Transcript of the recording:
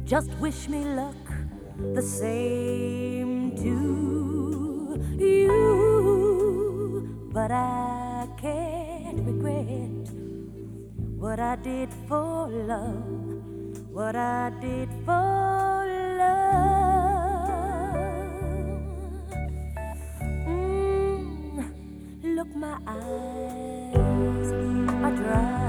Just wish me luck, the same to you. But I can't regret what I did for love, what I did for love. Look, my eyes are dry.